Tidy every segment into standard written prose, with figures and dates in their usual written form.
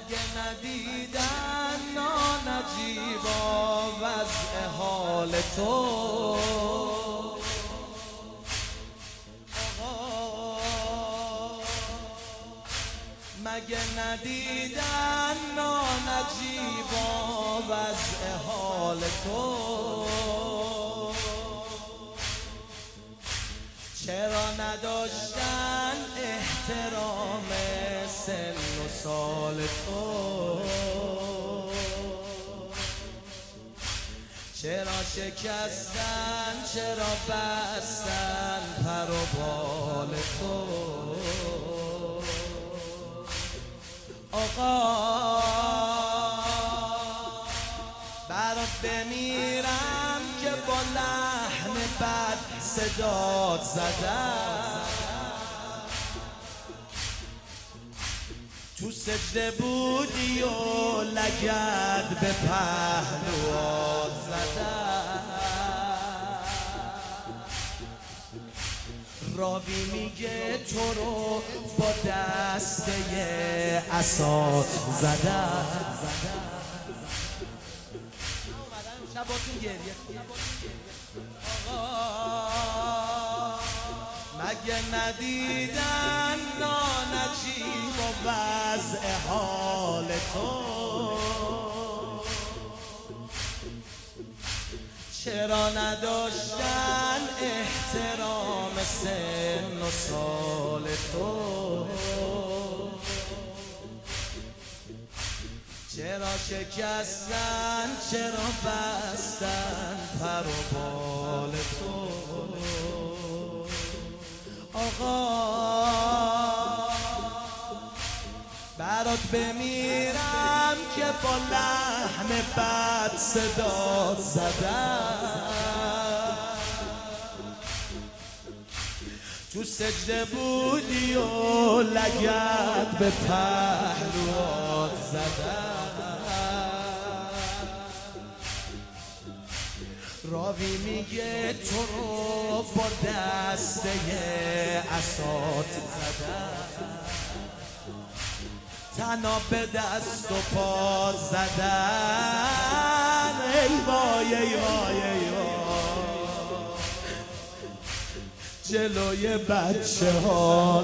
مگه ندیدن نانجیبا وضع حال تو؟ مگه ندیدن نانجیبا وضع حال تو؟ چرا نداشتن احترام سن و سال تو؟ چرا شکستن، چرا بستن پر و بال تو؟ آقا برات بمیرم که با لحن بد صدات زدم، تو سجده بودی و لگد به پهلوات زدم. راوی میگه تو رو با دسته عصات زدم. شباتون گریه مگه ندیدن نانجیب و وضع حال تو؟ چرا نداشتن احترام سن و سال تو؟ چرا شکستن، چرا بستن پر و بال تو؟ آقا برات بمیرم که با لحن بد صدات زدم، تو سجده بودی و لگد به پهلوات زدم. راوی میگه تو رو با دسته عصات زدم، تنها به دست و پا زدن. ای وای ای وای ای وای، جلوی بچه ها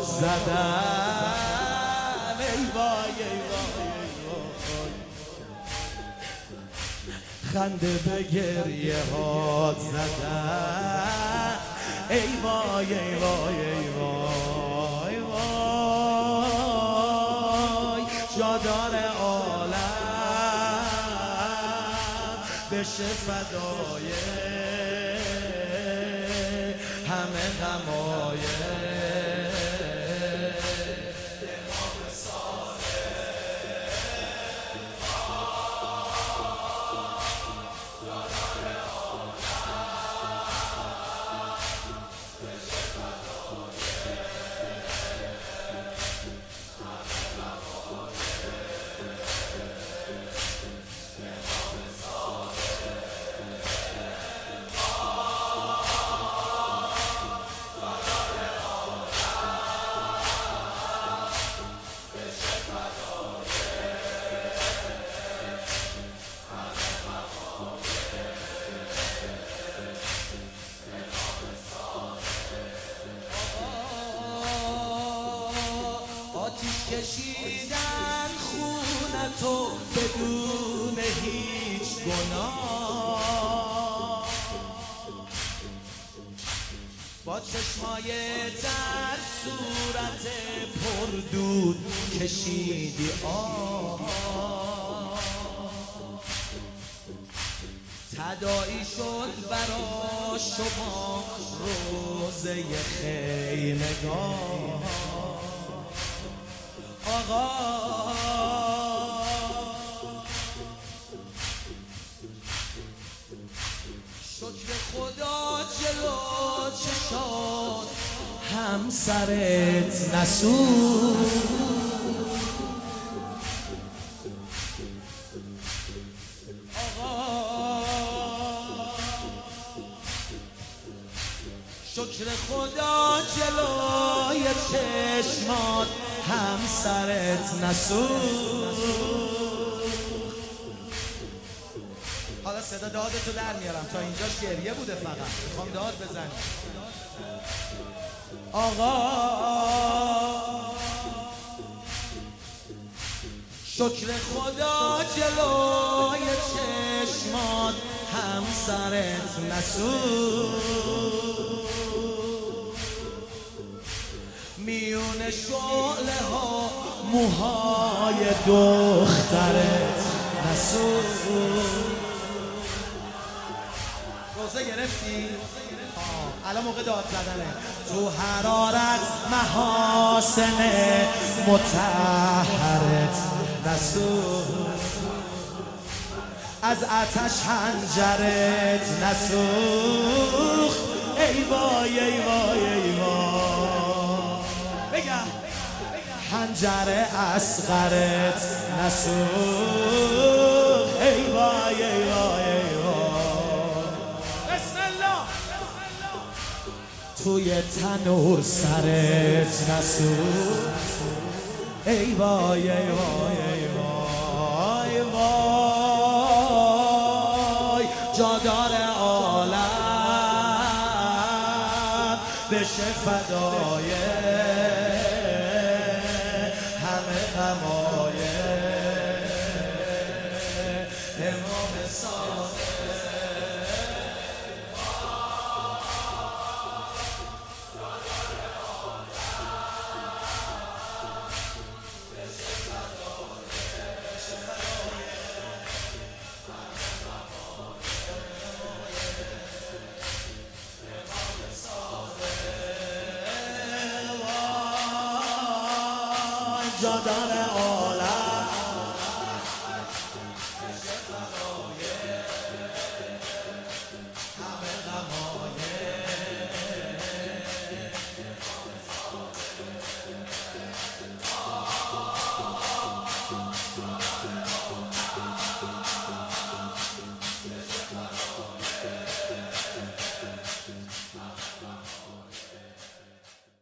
زدن. ای وای ای وای ای وای، خنده به گریه ها زدن. ای وای ای وای ای وای وای، جادار عالم بشه فدای همه غمایه. کشیدن خونتو بدون هیچ گناه، با چشمای تر صورت پردود کشیدی تداعی شد برا شما روزه خیمگاه. آقا شکر خدا جلو چشات همسرت نسود، شکر خدا جلوی چشمات همسرت نسوخت. حالا صدا دادتو در میارم، تا اینجاش گریه بوده، فقط میخوام داد بزنی. آقا شکر خدا جلوی چشمات همسرت نسوخت. میون شعله ها موهای دخترت نسوخت. روزه گرفتی؟ الان موقع داد زدنه. تو حرارت محاسن مطهرت نسوخت. از آتش حنجرت نسوخت. ای وای ای وای ای وای. بگم حنجر اصغرت نسوخت. ای وای ای وای ای وای. بسم الله. توی تنور سرت نسوخت. ای وای ای وای ای وای وای. جادار عالم بشه فدای همه غمای امام صادق. جادار عالم